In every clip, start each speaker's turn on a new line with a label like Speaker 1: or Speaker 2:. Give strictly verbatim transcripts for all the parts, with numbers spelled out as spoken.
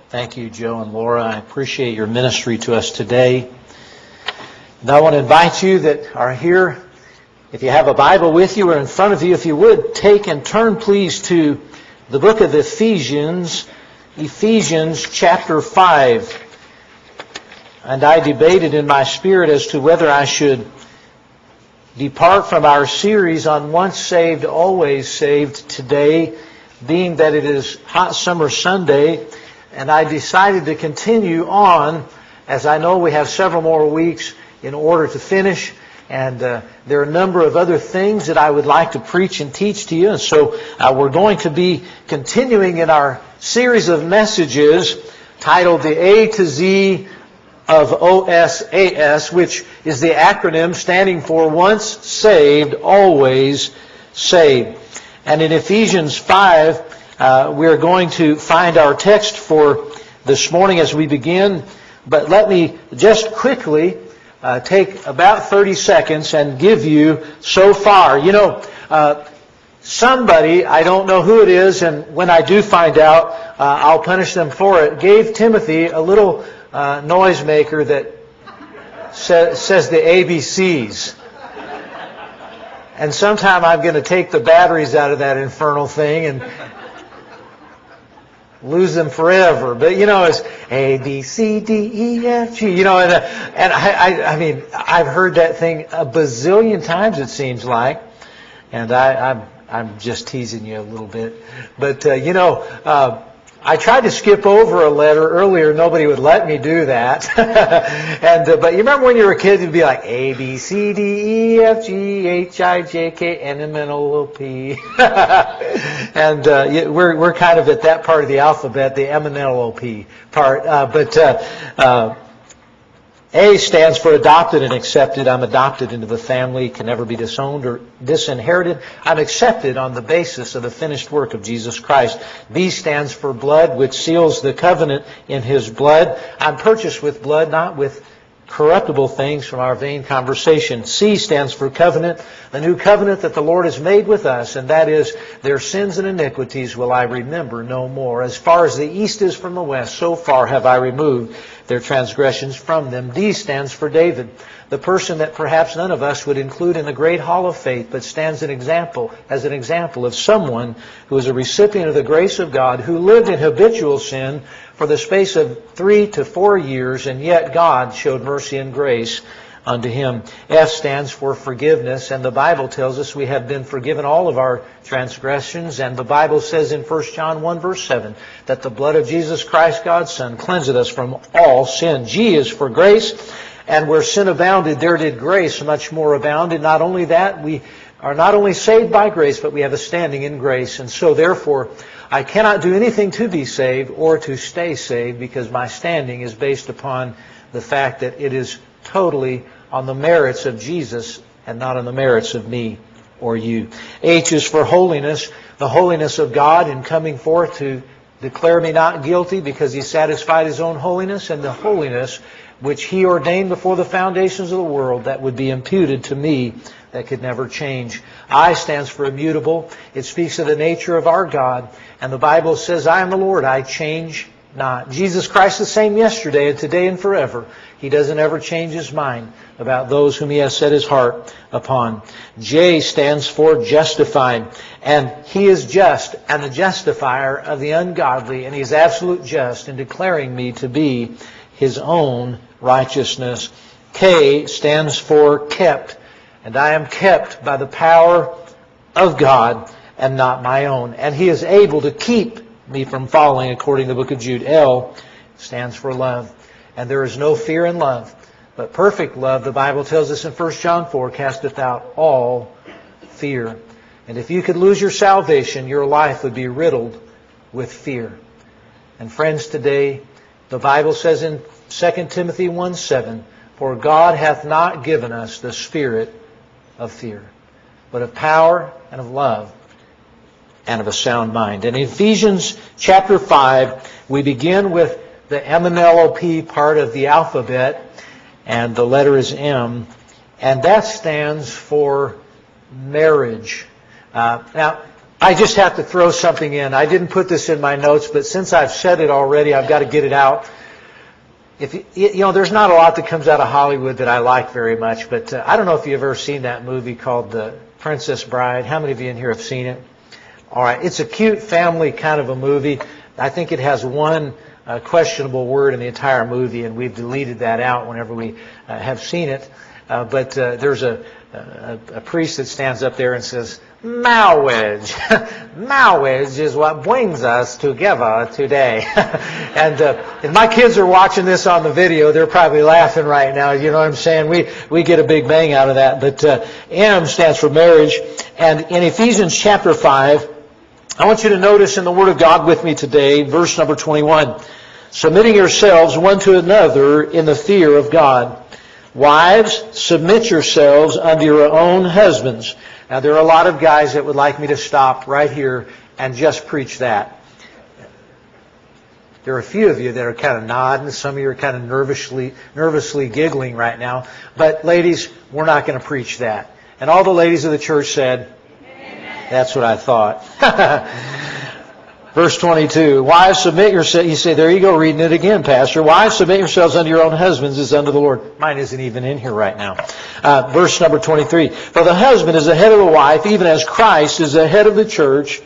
Speaker 1: Thank you, Joe and Laura. I appreciate your ministry to us today. And I want to invite you that are here, if you have a Bible with you or in front of you, if you would, take and turn please to the book of Ephesians, Ephesians chapter five. And I debated in my spirit as to whether I should depart from our series on Once Saved, Always Saved today, being that it is Hot Summer Sunday, and I decided to continue on, as I know we have several more weeks in order to finish, and uh, there are a number of other things that I would like to preach and teach to you, and so uh, we're going to be continuing in our series of messages titled The A to Z of O S A S, which is the acronym standing for Once Saved, Always Saved. And in Ephesians five, uh, we're going to find our text for this morning as we begin. But let me just quickly uh, take about thirty seconds and give you so far. You know, uh, somebody, I don't know who it is, and when I do find out, uh, I'll punish them for it, gave Timothy a little uh, noisemaker that sa- says the A B Cs. And sometime I'm going to take the batteries out of that infernal thing and lose them forever. But, you know, it's A, B, C, D, E, F, G, you know, and, uh, and I, I, I mean, I've heard that thing a bazillion times, it seems like. And I, I'm, I'm just teasing you a little bit. But, uh, you know, uh, I tried to skip over a letter earlier. Nobody would let me do that. and uh, But you remember when you were a kid, you'd be like A, B, C, D, E, F, G, H, I, J, K, N, M, N, O, P. and uh, we're we're kind of at that part of the alphabet, the M, N, L, O, P part. Uh, but uh, uh, A stands for adopted and accepted. I'm adopted into the family, can never be disowned or disinherited. I'm accepted on the basis of the finished work of Jesus Christ. B stands for blood, which seals the covenant in His blood. I'm purchased with blood, not with corruptible things from our vain conversation. C stands for covenant, the new covenant that the Lord has made with us, and that is, their sins and iniquities will I remember no more. As far as the east is from the west, so far have I removed their transgressions from them. D stands for David, the person that perhaps none of us would include in the great hall of faith, but stands an example, as an example of someone who is a recipient of the grace of God, who lived in habitual sin for the space of three to four years, and yet God showed mercy and grace unto him. F stands for forgiveness, and the Bible tells us we have been forgiven all of our transgressions, and the Bible says in First John one verse seven that the blood of Jesus Christ, God's Son, cleanseth us from all sin. G is for grace, and where sin abounded, there did grace much more abound. And not only that, we are not only saved by grace, but we have a standing in grace. And so therefore, I cannot do anything to be saved or to stay saved, because my standing is based upon the fact that it is totally on the merits of Jesus and not on the merits of me or you. H is for holiness, the holiness of God in coming forth to declare me not guilty because He satisfied His own holiness, and the holiness which He ordained before the foundations of the world that would be imputed to me that could never change. I stands for immutable. It speaks of the nature of our God. And the Bible says, I am the Lord, I change not. Jesus Christ the same yesterday and today and forever. He doesn't ever change His mind about those whom He has set His heart upon. J stands for justified. And He is just and the justifier of the ungodly. And He is absolute just in declaring me to be His own righteousness. K stands for kept. And I am kept by the power of God and not my own. And He is able to keep me from falling, according to the book of Jude. L stands for love. And there is no fear in love, but perfect love, the Bible tells us in First John four, casteth out all fear. And if you could lose your salvation, your life would be riddled with fear. And friends, today, the Bible says in Second Timothy one seven, for God hath not given us the spirit of fear, but of power and of love and of a sound mind. In Ephesians chapter five, we begin with the M N L O P part of the alphabet, and the letter is M, and that stands for marriage. Uh, now, I just have to throw something in. I didn't put this in my notes, but since I've said it already, I've got to get it out. If you, you know, there's not a lot that comes out of Hollywood that I like very much, but uh, I don't know if you've ever seen that movie called The Princess Bride. How many of you in here have seen it? All right, it's a cute family kind of a movie. I think it has one uh, questionable word in the entire movie, and we've deleted that out whenever we uh, have seen it. Uh, but uh, there's a, a, a priest that stands up there and says, "Marriage, marriage is what brings us together today." and uh, if my kids are watching this on the video, they're probably laughing right now. You know what I'm saying? We we get a big bang out of that. But uh, M stands for marriage. And in Ephesians chapter five, I want you to notice in the Word of God with me today, verse number twenty-one, submitting yourselves one to another in the fear of God. Wives, submit yourselves unto your own husbands. Now, there are a lot of guys that would like me to stop right here and just preach that. There are a few of you that are kind of nodding. Some of you are kind of nervously, nervously giggling right now. But ladies, we're not going to preach that. And all the ladies of the church said, "Amen." That's what I thought. Verse twenty-two, wives, submit yourselves. You say, there you go, reading it again, Pastor. Wives, submit yourselves unto your own husbands as unto the Lord. Mine isn't even in here right now. Uh, verse number twenty-three, for the husband is the head of the wife, even as Christ is the head of the church,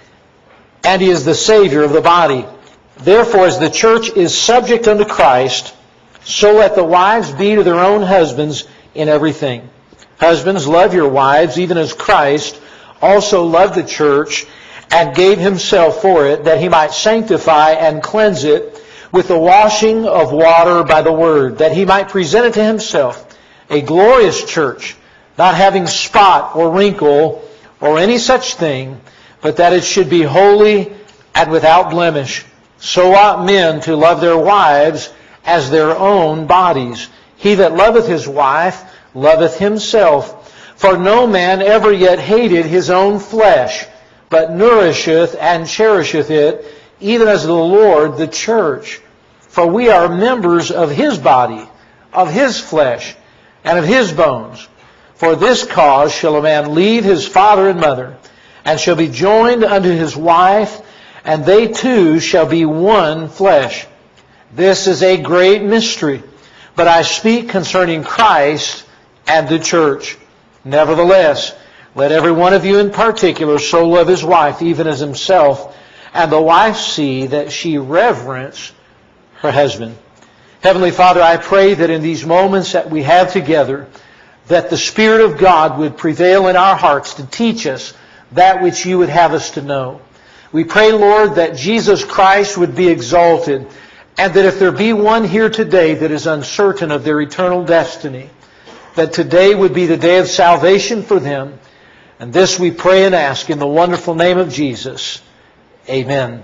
Speaker 1: and he is the Savior of the body. Therefore, as the church is subject unto Christ, so let the wives be to their own husbands in everything. Husbands, love your wives, even as Christ also loved the church, and gave himself for it, that he might sanctify and cleanse it with the washing of water by the word, that he might present it to himself a glorious church, not having spot or wrinkle or any such thing, but that it should be holy and without blemish. So ought men to love their wives as their own bodies. He that loveth his wife loveth himself. For no man ever yet hated his own flesh, but nourisheth and cherisheth it, even as the Lord the church. For we are members of his body, of his flesh, and of his bones. For this cause shall a man leave his father and mother, and shall be joined unto his wife, and they two shall be one flesh. This is a great mystery, but I speak concerning Christ and the church. Nevertheless, let every one of you in particular so love his wife, even as himself, and the wife see that she reverence her husband. Heavenly Father, I pray that in these moments that we have together, that the Spirit of God would prevail in our hearts to teach us that which you would have us to know. We pray, Lord, that Jesus Christ would be exalted, and that if there be one here today that is uncertain of their eternal destiny, that today would be the day of salvation for them. And this we pray and ask in the wonderful name of Jesus. Amen.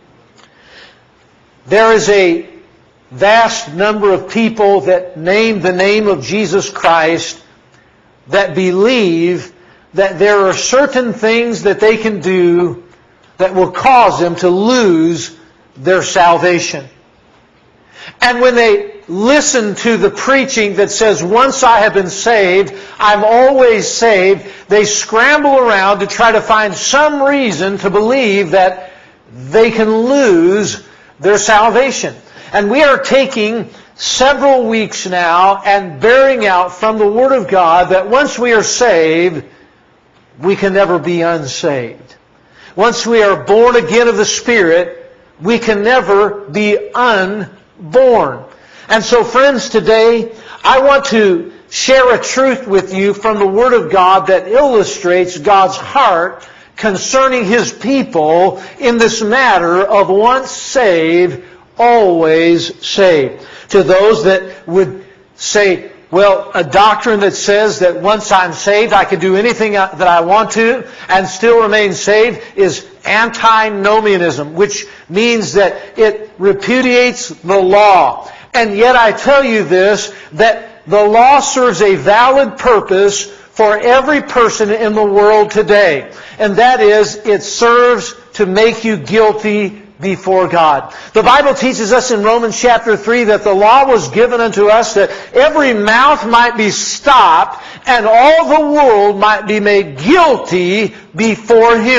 Speaker 1: There is a vast number of people that name the name of Jesus Christ that believe that there are certain things that they can do that will cause them to lose their salvation. And when they listen to the preaching that says, once I have been saved, I'm always saved, they scramble around to try to find some reason to believe that they can lose their salvation. And we are taking several weeks now and bearing out from the Word of God that once we are saved, we can never be unsaved. Once we are born again of the Spirit, we can never be unborn. And so, friends, today I want to share a truth with you from the Word of God that illustrates God's heart concerning His people in this matter of once saved, always saved. To those that would say, well, a doctrine that says that once I'm saved, I can do anything that I want to and still remain saved is antinomianism, which means that it repudiates the law. And yet I tell you this, that the law serves a valid purpose for every person in the world today. And that is, it serves to make you guilty before God. The Bible teaches us in Romans chapter three that the law was given unto us that every mouth might be stopped and all the world might be made guilty before Him.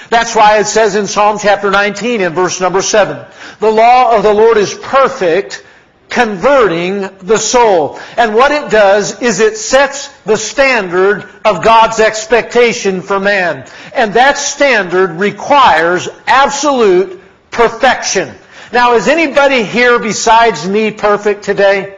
Speaker 1: That's why it says in Psalm chapter nineteen in verse number seven, the law of the Lord is perfect, converting the soul. And what it does is it sets the standard of God's expectation for man. And that standard requires absolute perfection. Now, is anybody here besides me perfect today?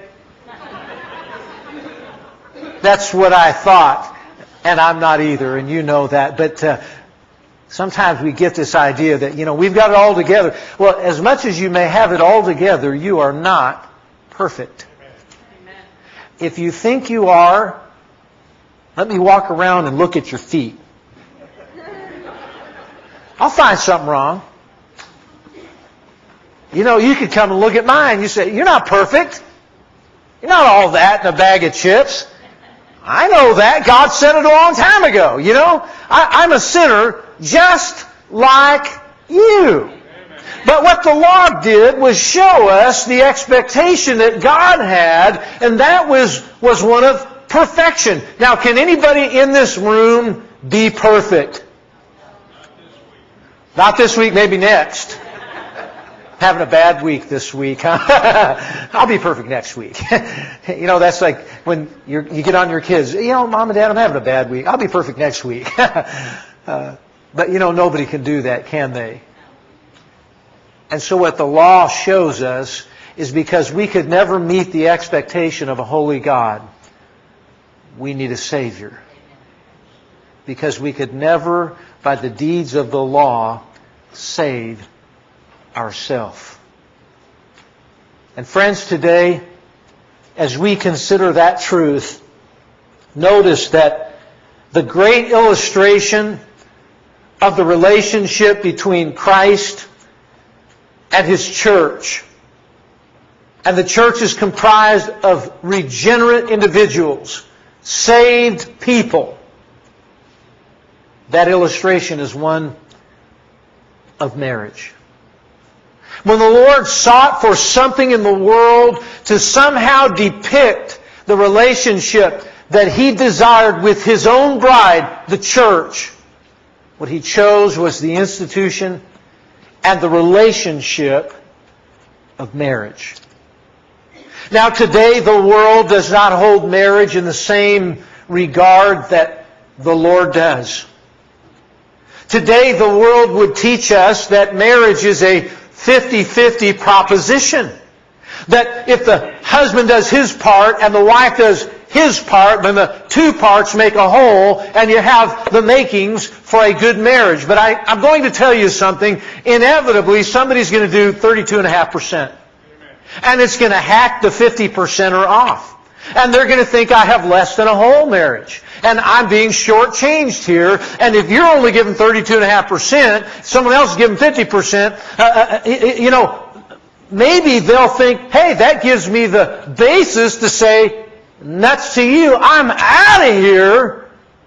Speaker 1: That's what I thought. And I'm not either, and you know that. But uh, sometimes we get this idea that, you know, we've got it all together. Well, as much as you may have it all together, you are not perfect. Amen. If you think you are, let me walk around and look at your feet. I'll find something wrong. You know, you could come and look at mine. You say, you're not perfect. You're not all that in a bag of chips. I know that. God said it a long time ago. You know, I, I'm a sinner just like you. But what the law did was show us the expectation that God had, and that was, was one of perfection. Now, can anybody in this room be perfect? Not this week, maybe next. Having a bad week this week, huh? I'll be perfect next week. You know, that's like when you're, you get on your kids, you know, Mom and Dad, I'm having a bad week. I'll be perfect next week. uh, but, you know, nobody can do that, can they? And so what the law shows us is because we could never meet the expectation of a holy God, we need a Savior. Because we could never, by the deeds of the law, save ourselves. And friends, today, as we consider that truth, notice that the great illustration of the relationship between Christ and His church. And the church is comprised of regenerate individuals, saved people. That illustration is one of marriage. When the Lord sought for something in the world to somehow depict the relationship that He desired with His own bride, the church, what He chose was the institution and the relationship of marriage. Now today the world does not hold marriage in the same regard that the Lord does. Today the world would teach us that marriage is a fifty-fifty proposition. That if the husband does his part and the wife does his part, then the two parts make a whole, and you have the makings for a good marriage. But I, I'm going to tell you something. Inevitably, somebody's going to do thirty-two point five percent. And it's going to hack the fifty percenter off. And they're going to think I have less than a whole marriage. And I'm being shortchanged here. And if you're only giving thirty-two point five percent, someone else is giving fifty percent, uh, you know, maybe they'll think, hey, that gives me the basis to say, nuts to you, I'm out of here.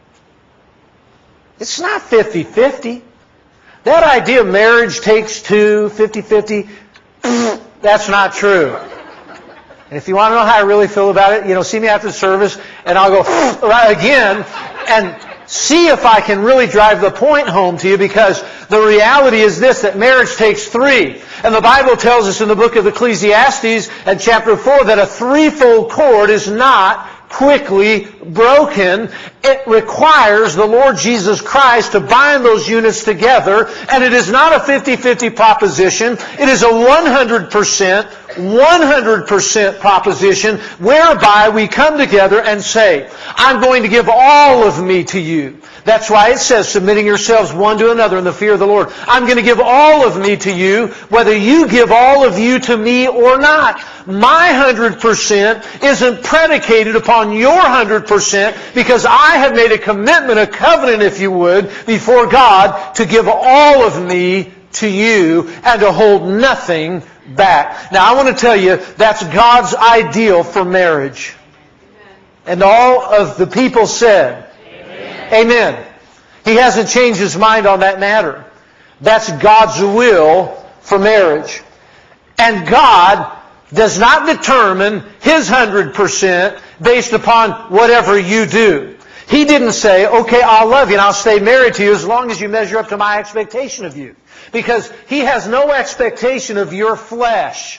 Speaker 1: It's not fifty-fifty. That idea of marriage takes two, fifty-fifty, that's not true. And if you want to know how I really feel about it, you know, see me after the service, and I'll go right again and see if I can really drive the point home to you, because the reality is this, that marriage takes three. And the Bible tells us in the book of Ecclesiastes at chapter four that a threefold cord is not quickly broken. It requires the Lord Jesus Christ to bind those units together, and it is not a fifty-fifty proposition. It is a one hundred percent, one hundred percent proposition whereby we come together and say, I'm going to give all of me to you. That's why it says, submitting yourselves one to another in the fear of the Lord. I'm going to give all of me to you, whether you give all of you to me or not. My one hundred percent isn't predicated upon your one hundred percent, because I have made a commitment, a covenant, if you would, before God to give all of me to you and to hold nothing back. Now, I want to tell you, that's God's ideal for marriage. And all of the people said, Amen. Amen. He hasn't changed His mind on that matter. That's God's will for marriage. And God does not determine His one hundred percent based upon whatever you do. He didn't say, okay, I'll love you and I'll stay married to you as long as you measure up to my expectation of you. Because He has no expectation of your flesh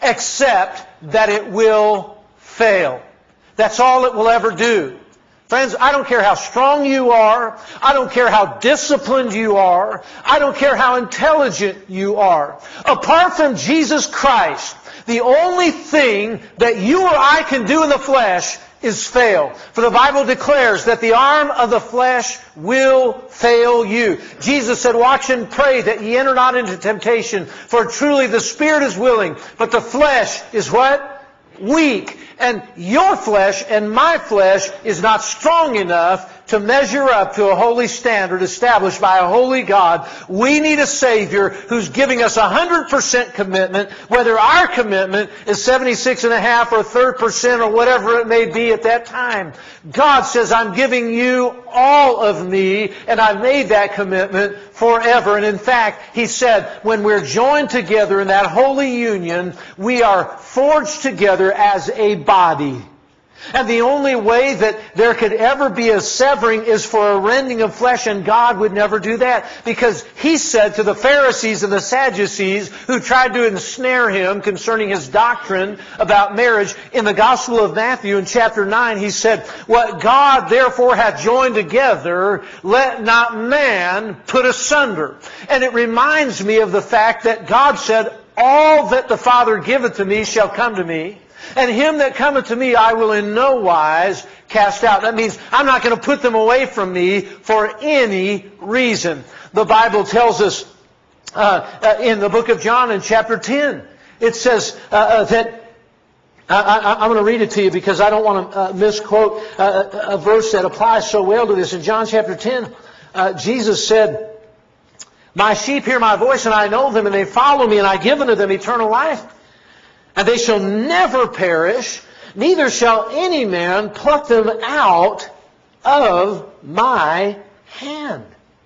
Speaker 1: except that it will fail. That's all it will ever do. Friends, I don't care how strong you are. I don't care how disciplined you are. I don't care how intelligent you are. Apart from Jesus Christ, the only thing that you or I can do in the flesh is fail. For the Bible declares that the arm of the flesh will fail you. Jesus said, watch and pray that ye enter not into temptation, for truly the spirit is willing, but the flesh is what? Weak. And your flesh and my flesh is not strong enough to measure up to a holy standard established by a holy God. We need a Savior who's giving us a hundred percent commitment, whether our commitment is seventy-six and a half or third percent or whatever it may be at that time. God says, I'm giving you all of me, and I've made that commitment forever. And in fact, He said, when we're joined together in that holy union, we are forged together as a body. And the only way that there could ever be a severing is for a rending of flesh, and God would never do that. Because He said to the Pharisees and the Sadducees who tried to ensnare Him concerning His doctrine about marriage, in the Gospel of Matthew in chapter nine, He said, what God therefore hath joined together, let not man put asunder. And it reminds me of the fact that God said, all that the Father giveth to me shall come to me. And him that cometh to me I will in no wise cast out. That means I'm not going to put them away from me for any reason. The Bible tells us uh, uh, in the book of John in chapter ten, it says uh, uh, that, uh, I, I'm going to read it to you because I don't want to uh, misquote uh, a verse that applies so well to this. In John chapter ten, uh, Jesus said, my sheep hear my voice, and I know them, and they follow me, and I give unto them eternal life. And they shall never perish, neither shall any man pluck them out of my hand.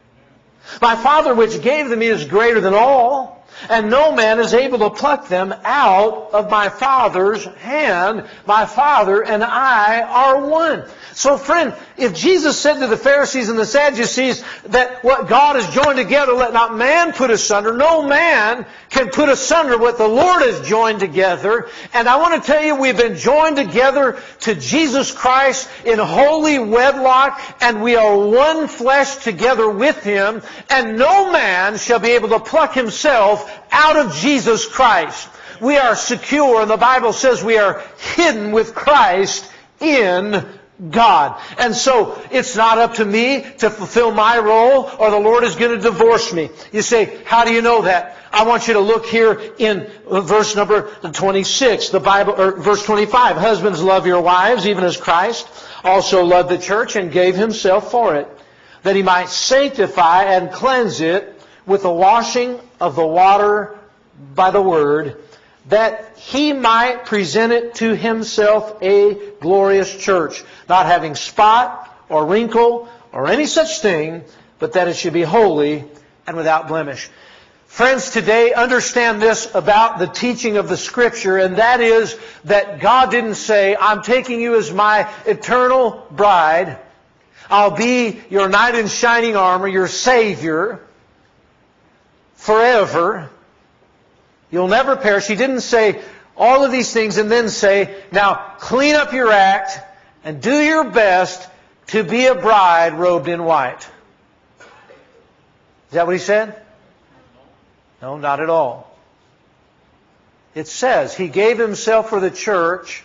Speaker 1: My Father which gave them is greater than all, and no man is able to pluck them out of my Father's hand. My Father and I are one. So friend, if Jesus said to the Pharisees and the Sadducees that what God has joined together, let not man put asunder, no man can put asunder what the Lord has joined together. And I want to tell you, we've been joined together to Jesus Christ in holy wedlock, and we are one flesh together with Him, and no man shall be able to pluck himself out of Jesus Christ. We are secure, and the Bible says we are hidden with Christ in God. And so, it's not up to me to fulfill my role, or the Lord is going to divorce me. You say, how do you know that? I want you to look here in verse number twenty-six, the Bible, or verse twenty-five. Husbands, love your wives, even as Christ also loved the church and gave Himself for it, that He might sanctify and cleanse it with the washing of the water by the word, that He might present it to Himself a glorious church, not having spot or wrinkle or any such thing, but that it should be holy and without blemish. Friends, today understand this about the teaching of the Scripture, and that is that God didn't say, I'm taking you as my eternal bride. I'll be your knight in shining armor, your Savior, forever. You'll never perish. He didn't say all of these things and then say, now clean up your act and do your best to be a bride robed in white. Is that what He said? No, not at all. It says He gave Himself for the church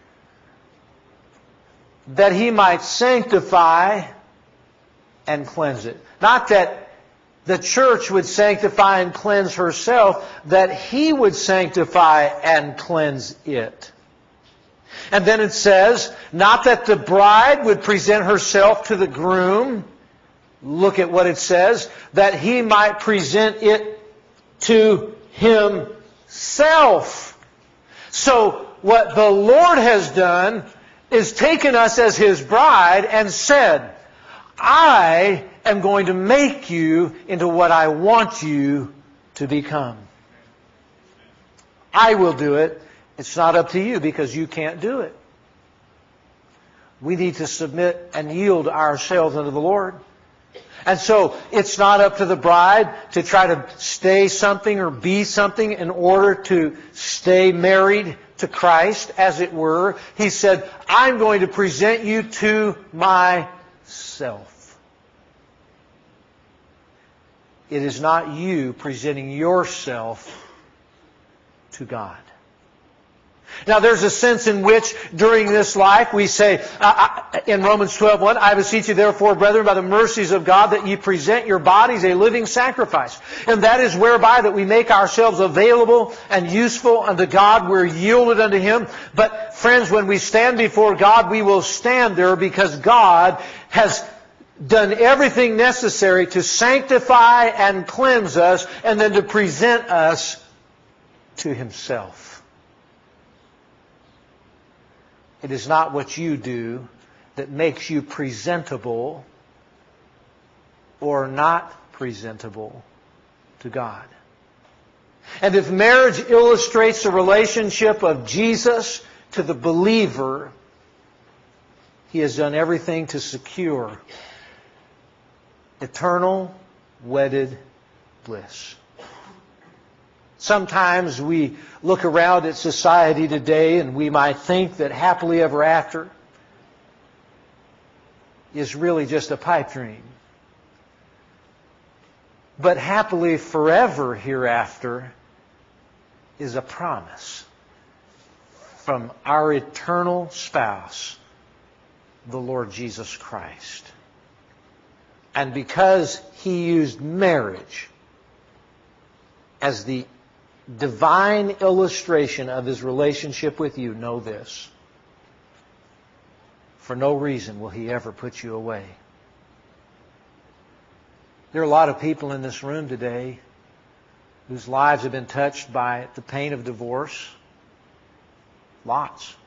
Speaker 1: that He might sanctify and cleanse it. Not that the church would sanctify and cleanse herself, that He would sanctify and cleanse it. And then it says, not that the bride would present herself to the groom. Look at what it says, that He might present it to Himself. So what the Lord has done is taken us as His bride and said, I am going to make you into what I want you to become. I will do it. It's not up to you because you can't do it. we need to submit and yield ourselves unto the Lord. And so it's not up to the bride to try to stay something or be something in order to stay married to Christ, as it were. He said, I'm going to present you to myself. It is not you presenting yourself to God. Now, there's a sense in which during this life we say, uh, in Romans twelve one, I beseech you therefore, brethren, by the mercies of God, that ye present your bodies a living sacrifice. And that is whereby that we make ourselves available and useful unto God. We're yielded unto Him. But friends, when we stand before God, we will stand there because God has done everything necessary to sanctify and cleanse us and then to present us to Himself. It is not what you do that makes you presentable or not presentable to God. And if marriage illustrates the relationship of Jesus to the believer, He has done everything to secure eternal wedded bliss. Sometimes we look around at society today and we might think that happily ever after is really just a pipe dream. But happily forever hereafter is a promise from our eternal spouse, the Lord Jesus Christ. And because He used marriage as the divine illustration of His relationship with you, know this: for no reason will He ever put you away. There are a lot of people in this room today whose lives have been touched by the pain of divorce. Lots.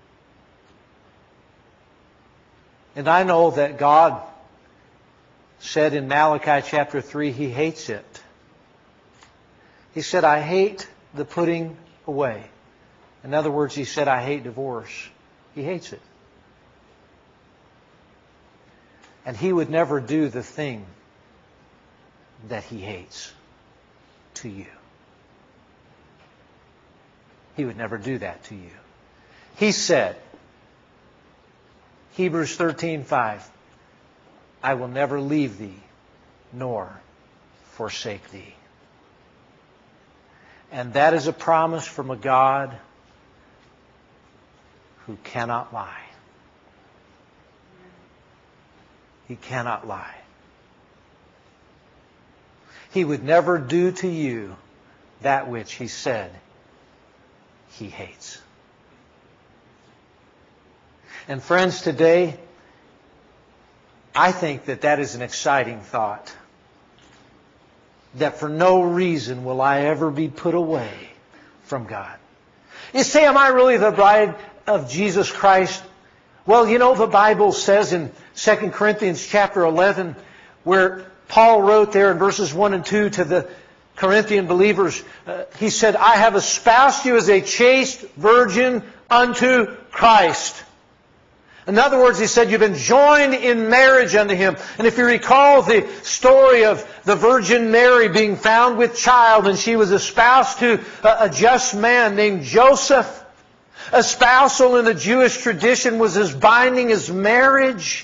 Speaker 1: And I know that God said in Malachi chapter three, He hates it. He said, I hate the putting away. In other words, He said, I hate divorce. He hates it. And He would never do the thing that He hates to you. He would never do that to you. He said, Hebrews thirteen five, I will never leave thee nor forsake thee. And that is a promise from a God who cannot lie. He cannot lie. He would never do to you that which He said He hates. And friends, today, I think that that is an exciting thought. That for no reason will I ever be put away from God. You say, am I really the bride of Jesus Christ? Well, you know, the Bible says in Second Corinthians chapter eleven, where Paul wrote there in verses one and two to the Corinthian believers, uh, he said, I have espoused you as a chaste virgin unto Christ. In other words, he said, you've been joined in marriage unto Him. And if you recall the story of the Virgin Mary being found with child, and she was espoused to a just man named Joseph. Espousal in the Jewish tradition was as binding as marriage.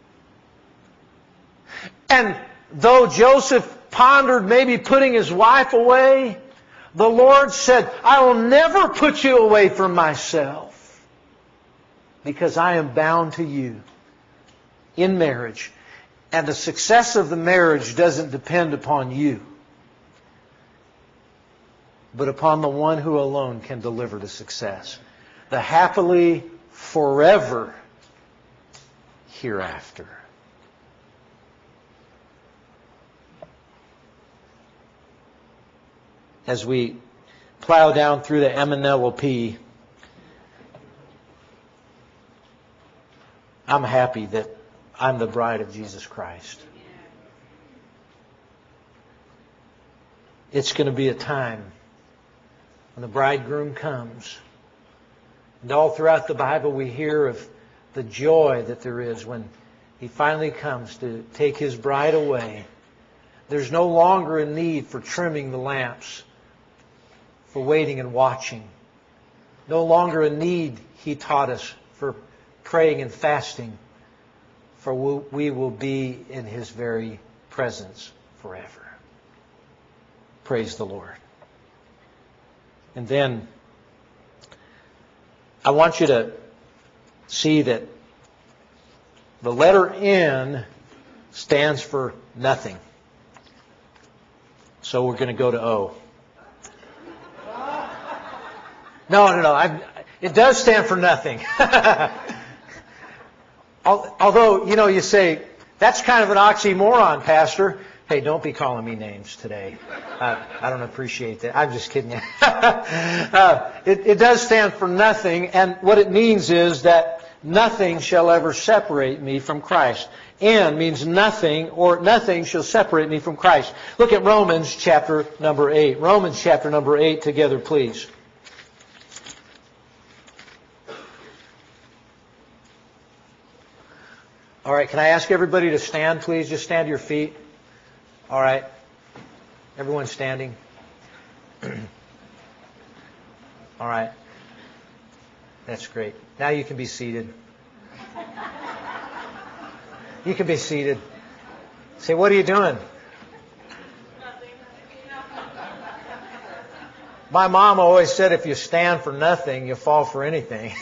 Speaker 1: And though Joseph pondered maybe putting his wife away, the Lord said, I will never put you away from myself. Because I am bound to you in marriage. And the success of the marriage doesn't depend upon you, but upon the one who alone can deliver the success. The happily forever hereafter. As we plow down through the M N L P, I'm happy that I'm the bride of Jesus Christ. It's going to be a time when the bridegroom comes. And all throughout the Bible we hear of the joy that there is when He finally comes to take His bride away. There's no longer a need for trimming the lamps, for waiting and watching. No longer a need, He taught us, for praying and fasting, for we will be in His very presence forever. Praise the Lord. And then I want you to see that the letter N stands for nothing. So we're going to go to O. No, no, no. I'm, it does stand for nothing. Although, you know, you say, that's kind of an oxymoron, Pastor. Hey, don't be calling me names today. Uh, I don't appreciate that. I'm just kidding you. uh, it, it does stand for nothing, and what it means is that nothing shall ever separate me from Christ. N means nothing, or nothing shall separate me from Christ. Look at Romans chapter number eight. Romans chapter number eight together, please. All right, can I ask everybody to stand, please? Just stand to your feet. All right. Everyone standing. All right. That's great. Now you can be seated. You can be seated. Say, what are you doing? My mom always said if you stand for nothing, you fall for anything.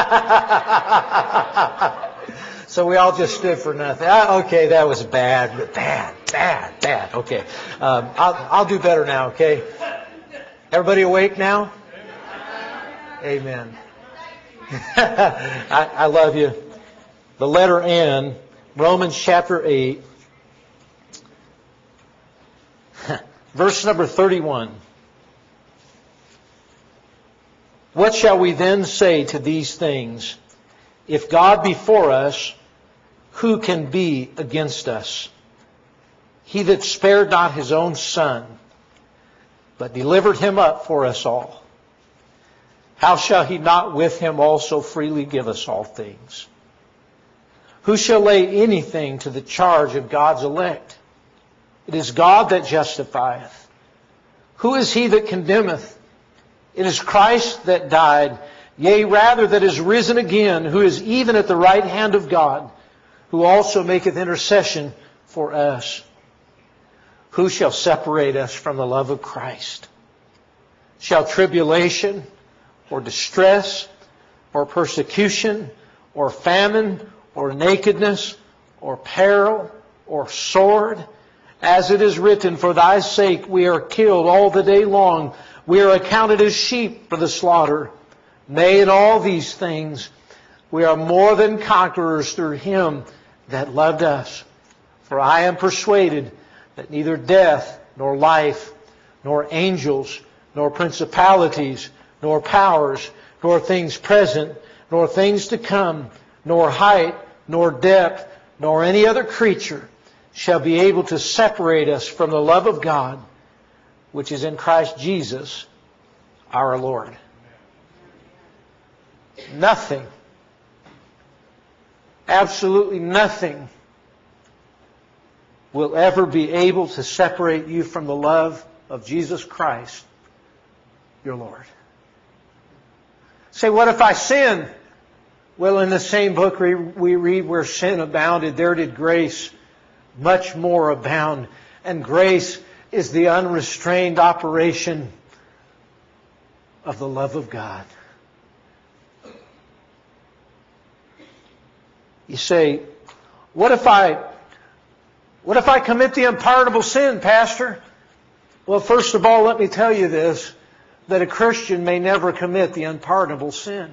Speaker 1: So we all just stood for nothing. Ah, okay, that was bad. Bad, bad, bad. Okay. Um, I'll, I'll do better now, okay? Everybody awake now? Amen. I, I love you. The letter N, Romans chapter eight, verse number thirty-one. What shall we then say to these things? If God be for us, who can be against us? He that spared not His own Son, but delivered Him up for us all, how shall He not with Him also freely give us all things? Who shall lay anything to the charge of God's elect? It is God that justifieth. Who is he that condemneth? It is Christ that died, yea, rather that is risen again, who is even at the right hand of God, who also maketh intercession for us. Who shall separate us from the love of Christ? Shall tribulation, or distress, or persecution, or famine, or nakedness, or peril, or sword? As it is written, for thy sake we are killed all the day long. We are accounted as sheep for the slaughter. Nay, in all these things we are more than conquerors through Him that loved us. For I am persuaded that neither death, nor life, nor angels, nor principalities, nor powers, nor things present, nor things to come, nor height, nor depth, nor any other creature shall be able to separate us from the love of God, which is in Christ Jesus our Lord. Nothing, absolutely nothing, will ever be able to separate you from the love of Jesus Christ, your Lord. Say, what if I sin? Well, in the same book we read, where sin abounded, there did grace much more abound. And grace is the unrestrained operation of the love of God. You say, what if I, what if I commit the unpardonable sin, Pastor? Well, first of all, let me tell you this, that a Christian may never commit the unpardonable sin.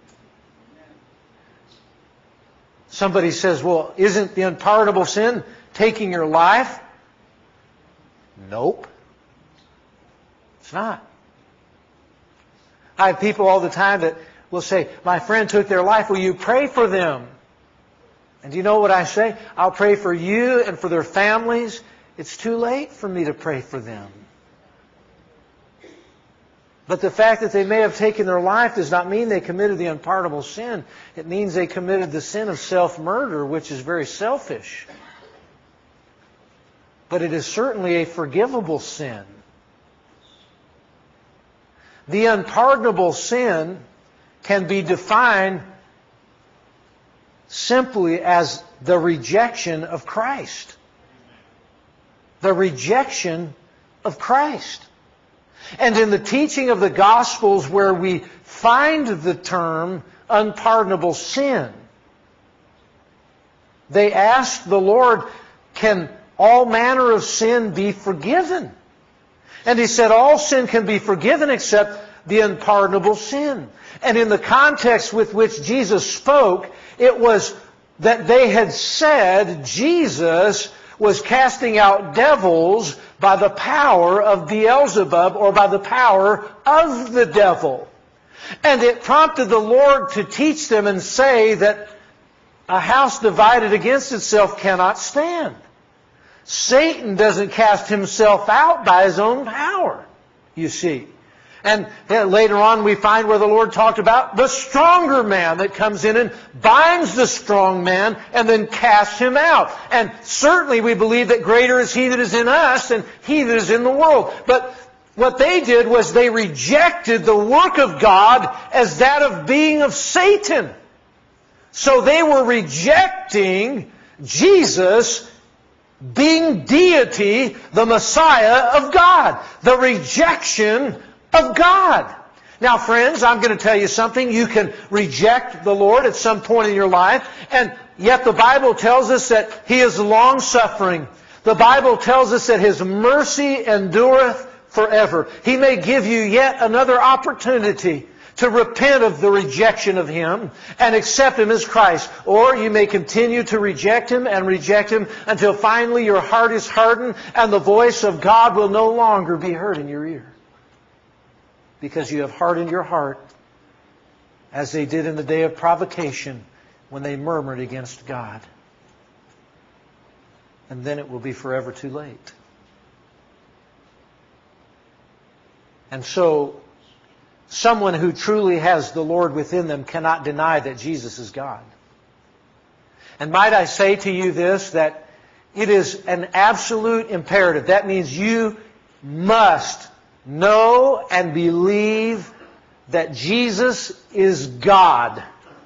Speaker 1: Somebody says, well, isn't the unpardonable sin taking your life? Nope. It's not. I have people all the time that will say, my friend took their life, will you pray for them? And do you know what I say? I'll pray for you and for their families. It's too late for me to pray for them. But the fact that they may have taken their life does not mean they committed the unpardonable sin. It means they committed the sin of self-murder, which is very selfish. But it is certainly a forgivable sin. The unpardonable sin can be defined simply as the rejection of Christ. The rejection of Christ. And in the teaching of the Gospels where we find the term unpardonable sin, they ask the Lord, can all manner of sin be forgiven? And He said all sin can be forgiven except the unpardonable sin. And in the context with which Jesus spoke, it was that they had said Jesus was casting out devils by the power of Beelzebub, or by the power of the devil. And it prompted the Lord to teach them and say that a house divided against itself cannot stand. Satan doesn't cast himself out by his own power, you see. And then later on we find where the Lord talked about the stronger man that comes in and binds the strong man and then casts him out. And certainly we believe that greater is He that is in us than he that is in the world. But what they did was they rejected the work of God as that of being of Satan. So they were rejecting Jesus being deity, the Messiah of God. The rejection of God. Now, friends, I'm going to tell you something. You can reject the Lord at some point in your life, and yet the Bible tells us that He is long-suffering. The Bible tells us that His mercy endureth forever. He may give you yet another opportunity to repent of the rejection of Him and accept Him as Christ. Or you may continue to reject Him and reject Him until finally your heart is hardened and the voice of God will no longer be heard in your ear. Because you have hardened your heart, as they did in the day of provocation when they murmured against God. And then it will be forever too late. And so, someone who truly has the Lord within them cannot deny that Jesus is God. And might I say to you this, that it is an absolute imperative. That means you must know and believe that Jesus is God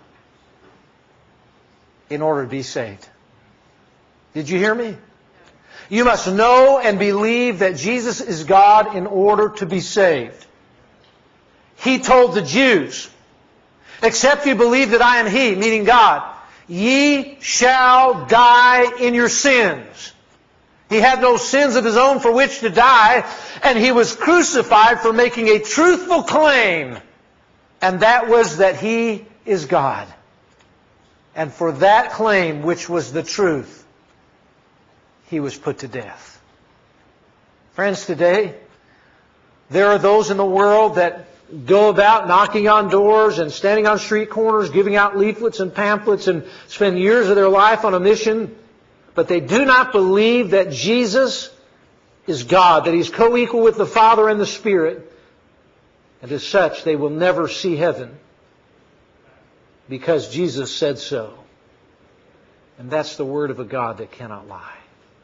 Speaker 1: in order to be saved. Did you hear me? You must know and believe that Jesus is God in order to be saved. He told the Jews, except you believe that I am He, meaning God, ye shall die in your sins. He had no sins of His own for which to die, and He was crucified for making a truthful claim, and that was that He is God. And for that claim, which was the truth, He was put to death. Friends, today, there are those in the world that go about knocking on doors and standing on street corners, giving out leaflets and pamphlets, and spend years of their life on a mission. But they do not believe that Jesus is God, that He's co-equal with the Father and the Spirit. And as such, they will never see heaven because Jesus said so. And that's the word of a God that cannot lie.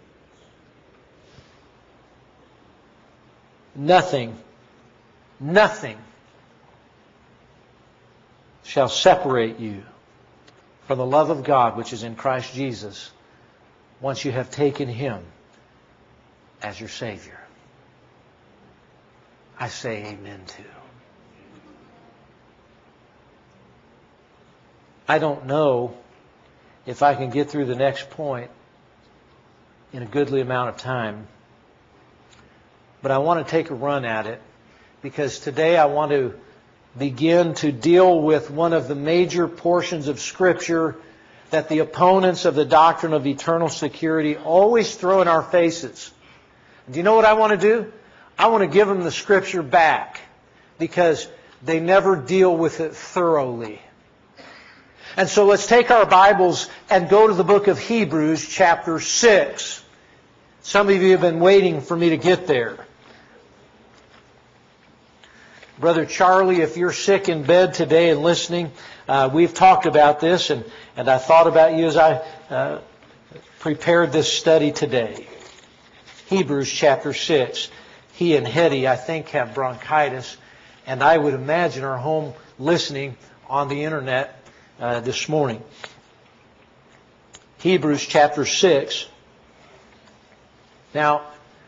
Speaker 1: Nothing, nothing shall separate you from the love of God which is in Christ Jesus, once you have taken Him as your Savior. I say amen too. I don't know if I can get through the next point in a goodly amount of time, but I want to take a run at it, because today I want to begin to deal with one of the major portions of Scripture that the opponents of the doctrine of eternal security always throw in our faces. Do you know what I want to do? I want to give them the Scripture back, because they never deal with it thoroughly. And so let's take our Bibles and go to the book of Hebrews chapter six. Some of you have been waiting for me to get there. Brother Charlie, if you're sick in bed today and listening, uh, we've talked about this, and, and I thought about you as I uh, prepared this study today. Hebrews chapter six. He and Hetty, I think, have bronchitis, and I would imagine are home listening on the internet uh, this morning. Hebrews chapter six. Now,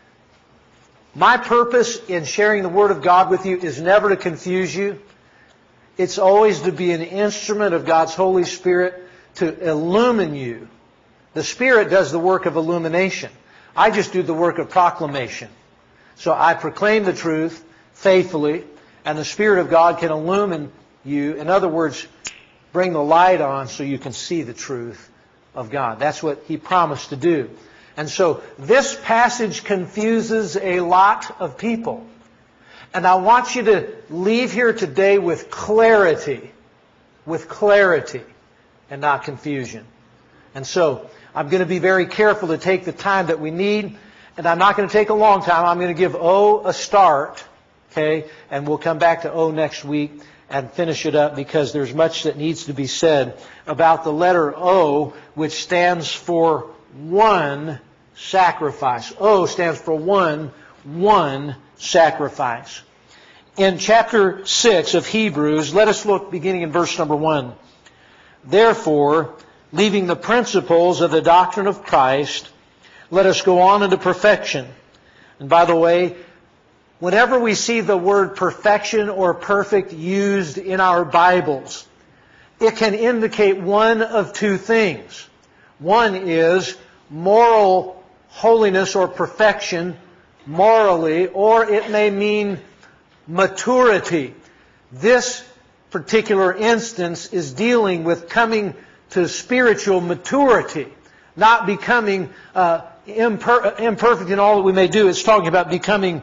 Speaker 1: my purpose in sharing the Word of God with you is never to confuse you. It's always to be an instrument of God's Holy Spirit to illumine you. The Spirit does the work of illumination. I just do the work of proclamation. So I proclaim the truth faithfully, and the Spirit of God can illumine you. In other words, bring the light on so you can see the truth of God. That's what He promised to do. And so this passage confuses a lot of people. And I want you to leave here today with clarity. With clarity and not confusion. And so I'm going to be very careful to take the time that we need. And I'm not going to take a long time. I'm going to give O a start. Okay? And we'll come back to O next week and finish it up because there's much that needs to be said about the letter O, which stands for one sacrifice. O stands for one, one sacrifice. In chapter six of Hebrews, let us look beginning in verse number one. Therefore, leaving the principles of the doctrine of Christ, let us go on into perfection. And by the way, whenever we see the word perfection or perfect used in our Bibles, it can indicate one of two things. One is moral holiness or perfection morally, or it may mean maturity. This particular instance is dealing with coming to spiritual maturity, not becoming uh, imper- imperfect in all that we may do. It's talking about becoming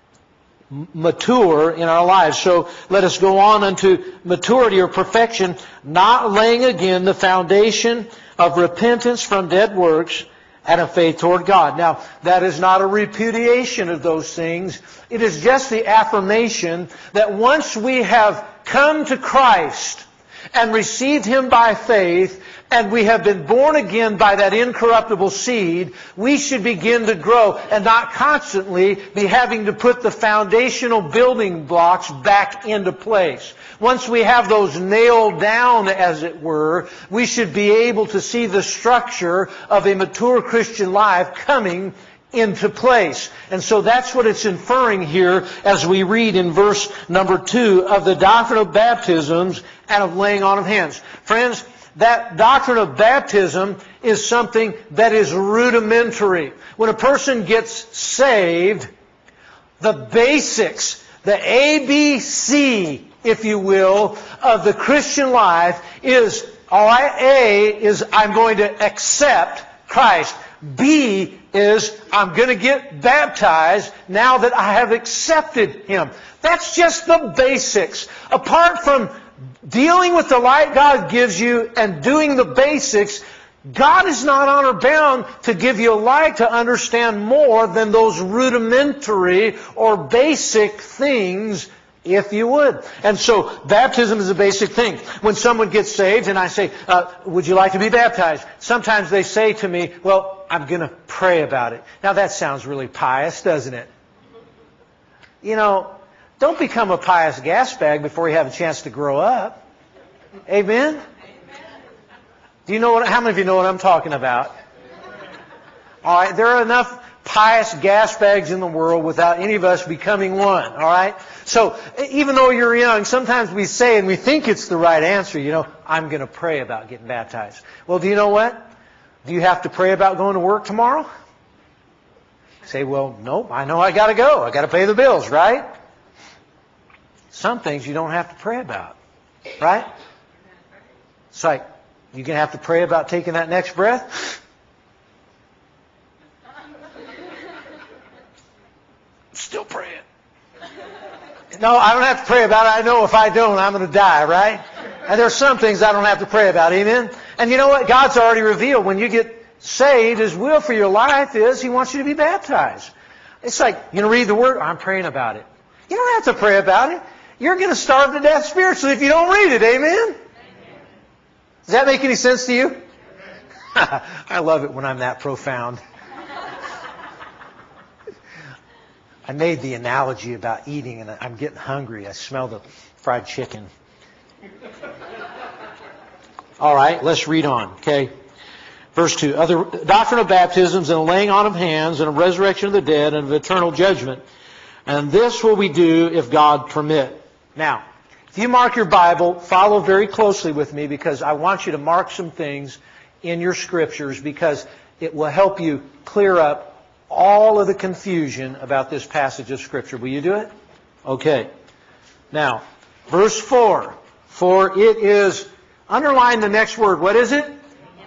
Speaker 1: mature in our lives. So let us go on unto maturity or perfection, not laying again the foundation of repentance from dead works and of faith toward God. Now, that is not a repudiation of those things. It is just the affirmation that once we have come to Christ and received Him by faith, and we have been born again by that incorruptible seed, we should begin to grow and not constantly be having to put the foundational building blocks back into place. Once we have those nailed down, as it were, we should be able to see the structure of a mature Christian life coming into place. And so that's what it's inferring here as we read in verse number two of the doctrine of baptisms and of laying on of hands. Friends, that doctrine of baptism is something that is rudimentary. When a person gets saved, the basics, the A B C, if you will, of the Christian life is, all right, A is I'm going to accept Christ. B is I'm going to get baptized now that I have accepted Him. That's just the basics. Apart from dealing with the light God gives you and doing the basics, God is not honor bound to give you a light to understand more than those rudimentary or basic things, if you would. And so, baptism is a basic thing. When someone gets saved and I say, uh, would you like to be baptized? Sometimes they say to me, well, I'm going to pray about it. Now that sounds really pious, doesn't it? You know, don't become a pious gas bag before you have a chance to grow up. Amen? Do you know what, how many of you know what I'm talking about? All right, there are enough pious gas bags in the world without any of us becoming one. All right? So, even though you're young, sometimes we say and we think it's the right answer, you know, I'm going to pray about getting baptized. Well, do you know what? Do you have to pray about going to work tomorrow? You say, well, nope, I know I got to go. I got to pay the bills, right? Some things you don't have to pray about, right? It's like, you're going to have to pray about taking that next breath? Still praying. No, I don't have to pray about it. I know if I don't, I'm going to die, right? And there are some things I don't have to pray about, amen? And you know what? God's already revealed. When you get saved, His will for your life is He wants you to be baptized. It's like, you know, read the Word, I'm praying about it. You don't have to pray about it. you're going to starve to death spiritually if you don't read it. Amen? Does that make any sense to you? I love it when I'm that profound. I made the analogy about eating, and I'm getting hungry. I smell the fried chicken. All right, let's read on, okay? Verse two, other doctrine of baptisms and a laying on of hands and a resurrection of the dead and of eternal judgment. And this will we do if God permit. Now, if you mark your Bible, follow very closely with me because I want you to mark some things in your scriptures because it will help you clear up all of the confusion about this passage of Scripture. Will you do it? Okay. Now, verse four. For it is, underline the next word. What is it?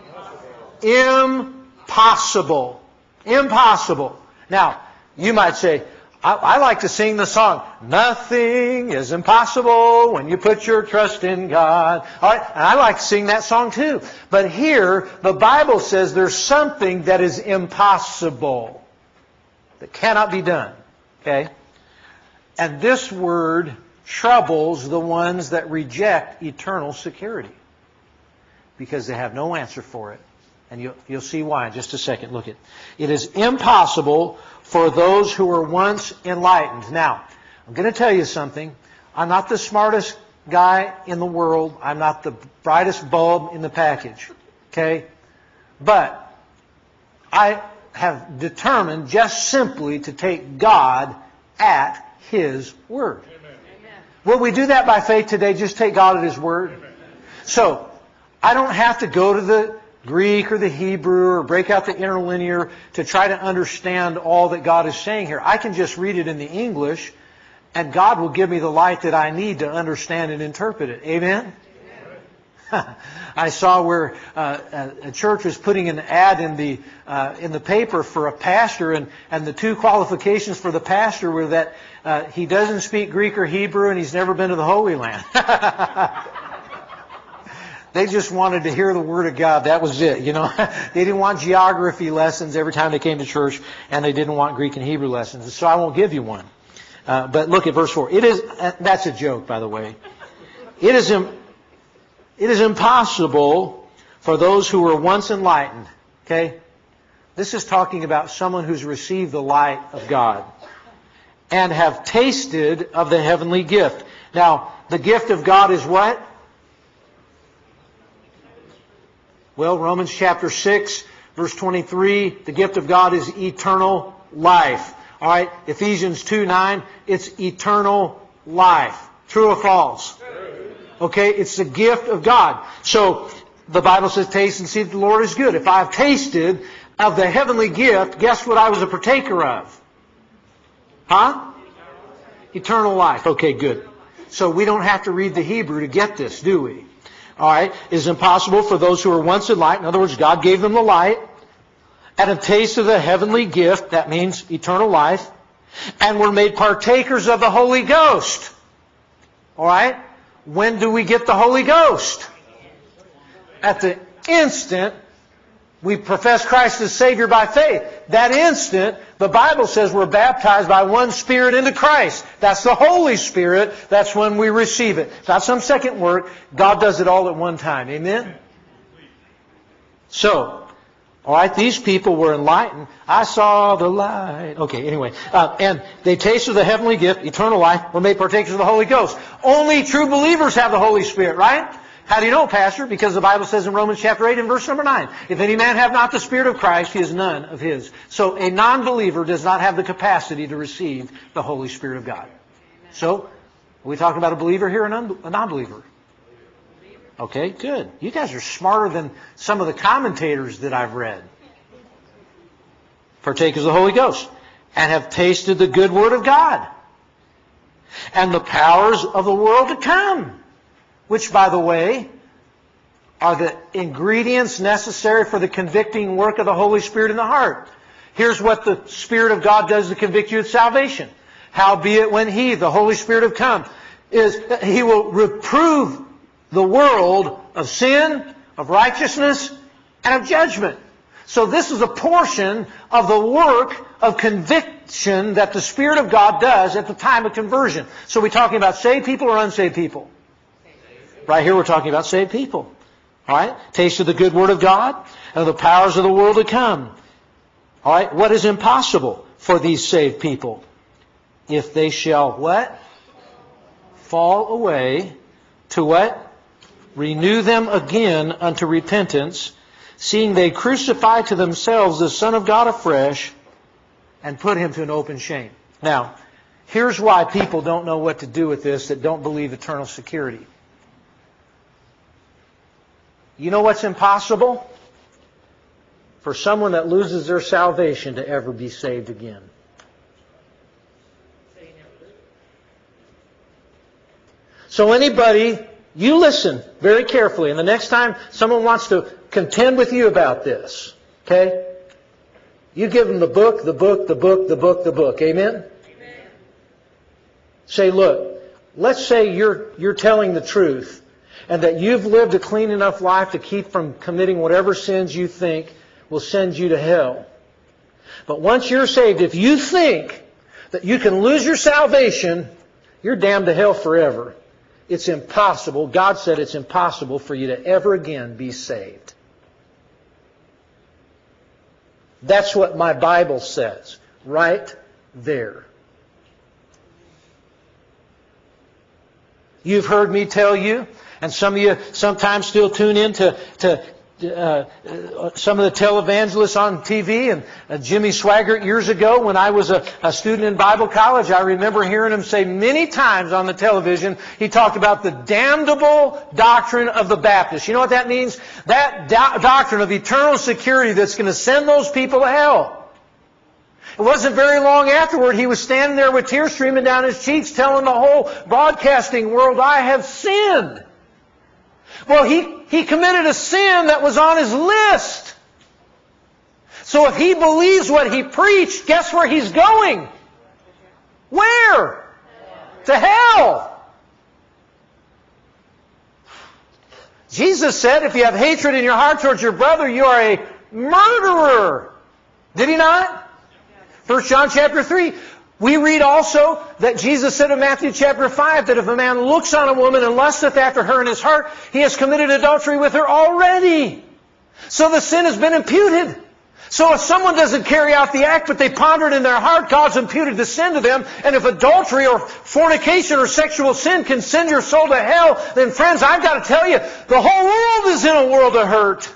Speaker 1: Impossible. Impossible. Now, you might say, I, I like to sing the song, nothing is impossible when you put your trust in God. All right, and I like to sing that song too. But here, the Bible says there's something that is impossible, that cannot be done. Okay? And this word troubles the ones that reject eternal security because they have no answer for it. And you'll, you'll see why in just a second. Look at it. It is impossible for those who were once enlightened. Now, I'm going to tell you something. I'm not the smartest guy in the world. I'm not the brightest bulb in the package. Okay? But I have determined just simply to take God at His Word. Amen. Will we do that by faith today? Just take God at His Word? Amen. So, I don't have to go to the Greek or the Hebrew or break out the interlinear to try to understand all that God is saying here. I can just read it in the English and God will give me the light that I need to understand and interpret it. Amen? Amen. I saw where uh, a church was putting an ad in the uh, in the paper for a pastor, and, and the two qualifications for the pastor were that uh, he doesn't speak Greek or Hebrew and he's never been to the Holy Land. They just wanted to hear the Word of God. That was it, you know. They didn't want geography lessons every time they came to church, and they didn't want Greek and Hebrew lessons. So I won't give you one. Uh, but look at verse four. It is, uh, that's a joke, by the way. It is, im- it is impossible for those who were once enlightened. Okay? This is talking about someone who's received the light of God and have tasted of the heavenly gift. Now, the gift of God is what? Well, Romans chapter six, verse twenty-three, the gift of God is eternal life. All right, Ephesians two nine, it's eternal life. True or false? True. Okay, it's the gift of God. So, the Bible says, taste and see that the Lord is good. If I've tasted of the heavenly gift, guess what I was a partaker of? Huh? Eternal life. Okay, good. So we don't have to read the Hebrew to get this, do we? All right, it is impossible for those who were once in light. In other words, God gave them the light and a taste of the heavenly gift. That means eternal life. And were made partakers of the Holy Ghost. All right? When do we get the Holy Ghost? At the instant we profess Christ as Savior by faith. That instant, the Bible says we're baptized by one Spirit into Christ. That's the Holy Spirit. That's when we receive it. It's not some second work. God does it all at one time. Amen? So, all right, these people were enlightened. I saw the light. Okay, anyway. Uh, and they tasted the heavenly gift, eternal life, were made partakers of the Holy Ghost. Only true believers have the Holy Spirit, right? How do you know, Pastor? Because the Bible says in Romans chapter eight and verse number nine, if any man have not the Spirit of Christ, he is none of his. So a non-believer does not have the capacity to receive the Holy Spirit of God. So, are we talking about a believer here or a non-believer? Okay, good. You guys are smarter than some of the commentators that I've read. Partakers of the Holy Ghost and have tasted the good Word of God and the powers of the world to come. Which, by the way, are the ingredients necessary for the convicting work of the Holy Spirit in the heart. Here's what the Spirit of God does to convict you of salvation. Howbeit when He, the Holy Spirit, have come, is He will reprove the world of sin, of righteousness, and of judgment. So this is a portion of the work of conviction that the Spirit of God does at the time of conversion. So we're talking about saved people or unsaved people? Right here we're talking about saved people. All right? Taste of the good word of God and of the powers of the world to come. All right? What is impossible for these saved people? If they shall what? Fall away to what? Renew them again unto repentance, seeing they crucify to themselves the Son of God afresh and put Him to an open shame. Now, here's why people don't know what to do with this that don't believe eternal security. You know what's impossible? For someone that loses their salvation to ever be saved again. So anybody, you listen very carefully, and the next time someone wants to contend with you about this, okay? You give them the book, the book, the book, the book, the book. Amen? Amen. Say, look, let's say you're you're telling the truth, and that you've lived a clean enough life to keep from committing whatever sins you think will send you to hell. But once you're saved, if you think that you can lose your salvation, you're damned to hell forever. It's impossible. God said it's impossible for you to ever again be saved. That's what my Bible says. Right there. You've heard me tell you, and some of you sometimes still tune in to, to uh, some of the televangelists on T V, and uh, Jimmy Swaggart years ago when I was a, a student in Bible college, I remember hearing him say many times on the television, he talked about the damnable doctrine of the Baptists. You know what that means? That do- doctrine of eternal security that's going to send those people to hell. It wasn't very long afterward he was standing there with tears streaming down his cheeks telling the whole broadcasting world, I have sinned. Well, he, he committed a sin that was on his list. So if he believes what he preached, guess where he's going? Where? To hell. Jesus said, if you have hatred in your heart towards your brother, you are a murderer. Did He not? First John chapter three. We read also that Jesus said in Matthew chapter five that if a man looks on a woman and lusteth after her in his heart, he has committed adultery with her already. So the sin has been imputed. So if someone doesn't carry out the act, but they ponder it in their heart, God's imputed the sin to them. And if adultery or fornication or sexual sin can send your soul to hell, then friends, I've got to tell you, the whole world is in a world of hurt.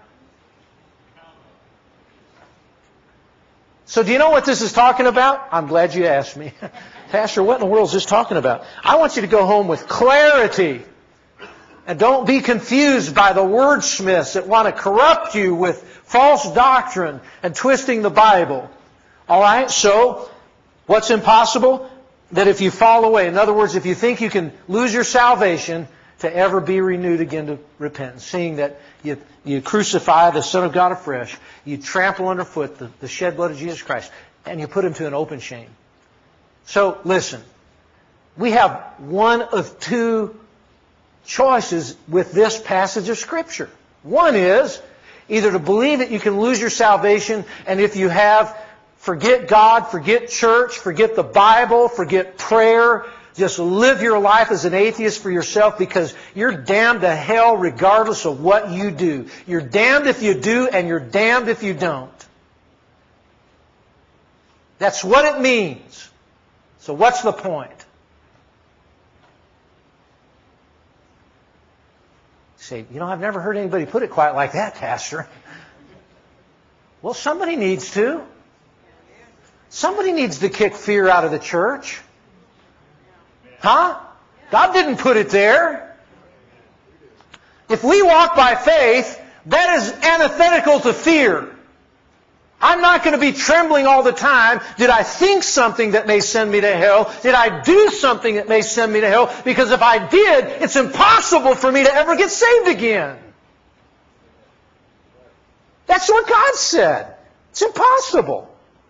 Speaker 1: So do you know what this is talking about? I'm glad you asked me. Pastor, what in the world is this talking about? I want you to go home with clarity. And don't be confused by the wordsmiths that want to corrupt you with false doctrine and twisting the Bible. All right? So, what's impossible? That if you fall away, in other words, if you think you can lose your salvation, to ever be renewed again to repentance, seeing that you, you crucify the Son of God afresh, you trample underfoot the, the shed blood of Jesus Christ, and you put Him to an open shame. So, listen, we have one of two choices with this passage of Scripture. One is either to believe that you can lose your salvation, and if you have, forget God, forget church, forget the Bible, forget prayer, just live your life as an atheist for yourself because you're damned to hell regardless of what you do. You're damned if you do, and you're damned if you don't. That's what it means. So what's the point? You say, you know, I've never heard anybody put it quite like that, Pastor. Well, somebody needs to. Somebody needs to kick fear out of the church. Huh? God didn't put it there. If we walk by faith, that is antithetical to fear. I'm not going to be trembling all the time. Did I think something that may send me to hell? Did I do something that may send me to hell? Because if I did, it's impossible for me to ever get saved again. That's what God said. It's impossible.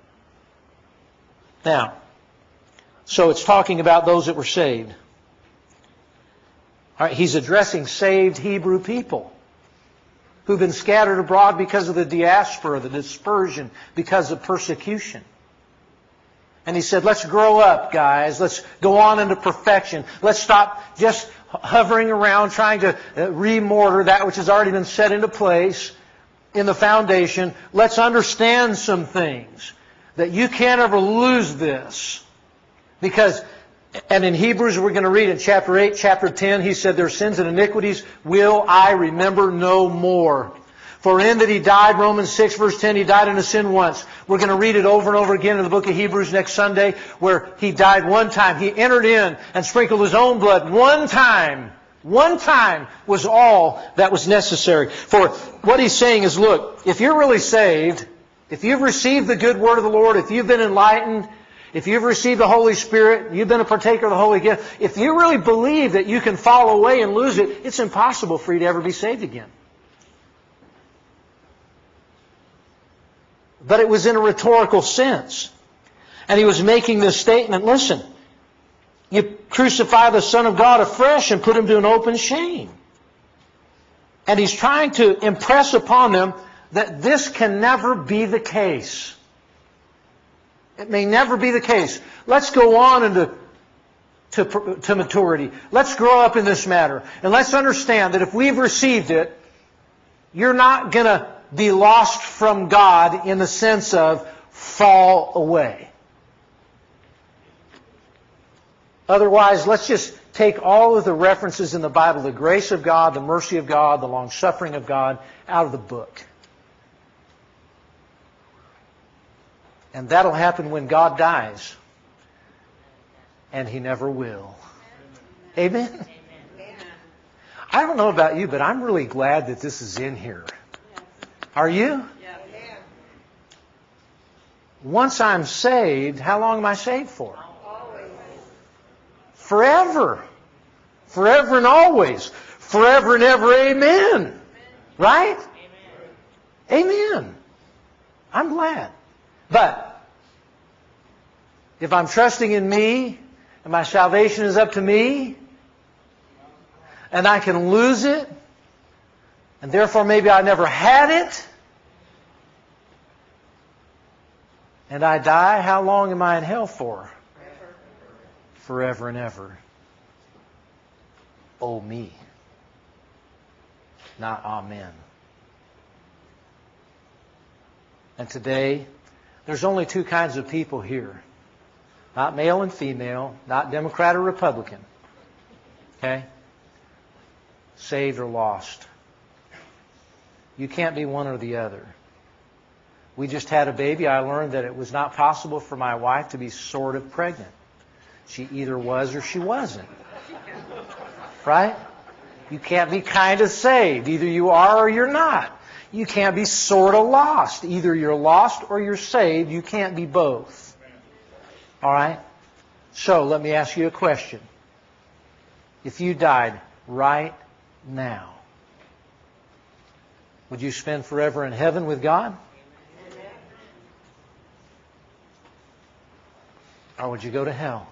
Speaker 1: Now, so it's talking about those that were saved. All right, he's addressing saved Hebrew people. who've been scattered abroad because of the diaspora, the dispersion, because of persecution. And he said, let's grow up, guys. Let's go on into perfection. Let's stop just hovering around trying to remortar that which has already been set into place in the foundation. Let's understand some things. That you can't ever lose this. Because, and in Hebrews we're going to read in chapter eight, chapter ten, he said, their sins and iniquities will I remember no more. For in that He died, Romans six verse ten, He died in a sin once. We're going to read it over and over again in the book of Hebrews next Sunday, where He died one time. He entered in and sprinkled His own blood one time. One time was all that was necessary. For what He's saying is, look, if you're really saved, if you've received the good word of the Lord, if you've been enlightened, if you've received the Holy Spirit, you've been a partaker of the Holy gift, if you really believe that you can fall away and lose it, it's impossible for you to ever be saved again. But it was in a rhetorical sense. And he was making this statement, listen, you crucify the Son of God afresh and put Him to an open shame. And he's trying to impress upon them that this can never be the case. It may never be the case. Let's go on into to, to maturity. Let's grow up in this matter. And let's understand that if we've received it, you're not going to be lost from God in the sense of fall away. Otherwise, let's just take all of the references in the Bible, the grace of God, the mercy of God, the long-suffering of God, out of the book. And that'll happen when God dies. And He never will. Amen? Amen? I don't know about you, but I'm really glad that this is in here. Are you? Yeah. Once I'm saved, how long am I saved for? Always. Forever. Forever and always. Forever and ever. Amen. Right? Amen. Amen. I'm glad. But if I'm trusting in me and my salvation is up to me and I can lose it, and therefore maybe I never had it, and I die, how long am I in hell for? Forever, Forever and ever. Oh me. Not amen. And today, there's only two kinds of people here. Not male and female, not Democrat or Republican. Okay? Saved or lost. You can't be one or the other. We just had a baby. I learned that it was not possible for my wife to be sort of pregnant. She either was or she wasn't. Right? You can't be kind of saved. Either you are or you're not. You can't be sort of lost. Either you're lost or you're saved. You can't be both. All right? So, let me ask you a question. If you died right now, would you spend forever in heaven with God? Or would you go to hell?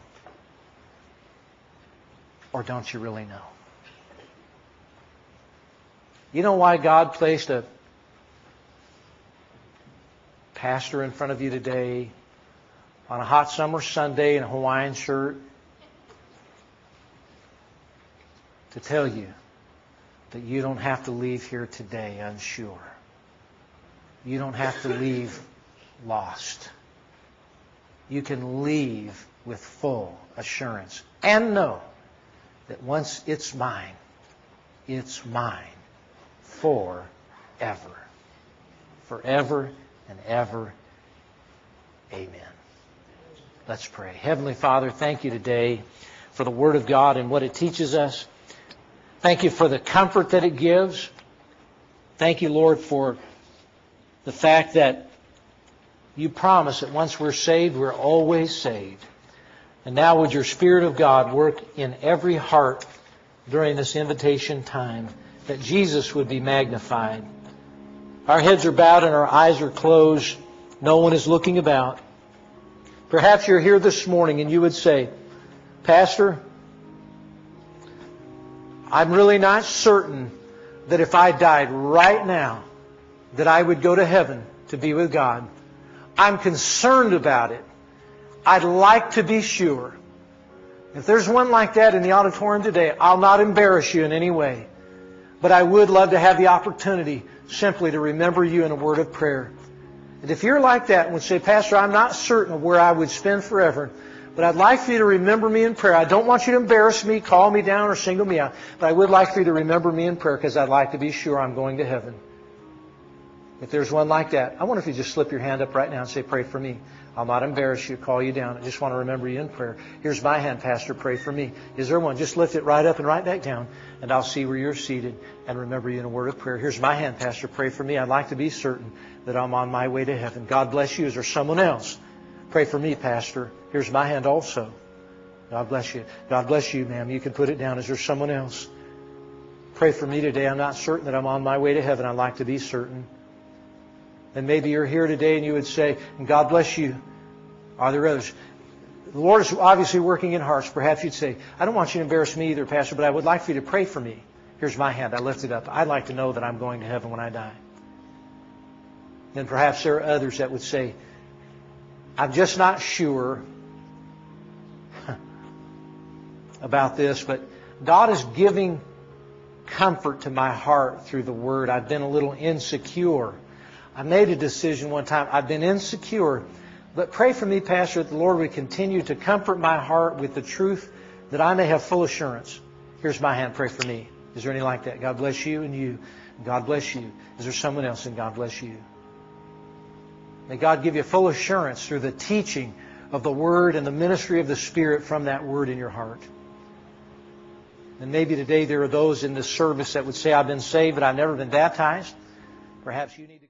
Speaker 1: Or don't you really know? You know why God placed a pastor in front of you today on a hot summer Sunday in a Hawaiian shirt? To tell you that you don't have to leave here today unsure. You don't have to leave lost. You can leave with full assurance and know that once it's mine, it's mine forever. Forever and ever. Amen. Let's pray. Heavenly Father, thank you today for the Word of God and what it teaches us. Thank you for the comfort that it gives. Thank you, Lord, for the fact that you promise that once we're saved, we're always saved. And now would your Spirit of God work in every heart during this invitation time, that Jesus would be magnified. Our heads are bowed and our eyes are closed. No one is looking about. Perhaps you're here this morning and you would say, Pastor, I'm really not certain that if I died right now, that I would go to heaven to be with God. I'm concerned about it. I'd like to be sure. If there's one like that in the auditorium today, I'll not embarrass you in any way. But I would love to have the opportunity simply to remember you in a word of prayer. And if you're like that and would say, Pastor, I'm not certain of where I would spend forever, but I'd like for you to remember me in prayer. I don't want you to embarrass me, call me down, or single me out. But I would like for you to remember me in prayer because I'd like to be sure I'm going to heaven. If there's one like that, I wonder if you just slip your hand up right now and say, pray for me. I'll not embarrass you, call you down. I just want to remember you in prayer. Here's my hand, Pastor, pray for me. Is there one? Just lift it right up and right back down, and I'll see where you're seated and remember you in a word of prayer. Here's my hand, Pastor, pray for me. I'd like to be certain that I'm on my way to heaven. God bless you. Is there someone else? Pray for me, Pastor. Here's my hand also. God bless you. God bless you, ma'am. You can put it down. Is there someone else? Pray for me today. I'm not certain that I'm on my way to heaven. I'd like to be certain. And maybe you're here today and you would say, God bless you. Are there others? The Lord is obviously working in hearts. Perhaps you'd say, I don't want you to embarrass me either, Pastor, but I would like for you to pray for me. Here's my hand. I lift it up. I'd like to know that I'm going to heaven when I die. Then perhaps there are others that would say, I'm just not sure about this, but God is giving comfort to my heart through the Word. I've been a little insecure. I made a decision one time. I've been insecure. But pray for me, Pastor, that the Lord would continue to comfort my heart with the truth that I may have full assurance. Here's my hand. Pray for me. Is there any like that? God bless you and you. God bless you. Is there someone else? And God bless you. May God give you full assurance through the teaching of the Word and the ministry of the Spirit from that Word in your heart. And maybe today there are those in this service that would say, I've been saved, but I've never been baptized. Perhaps you need to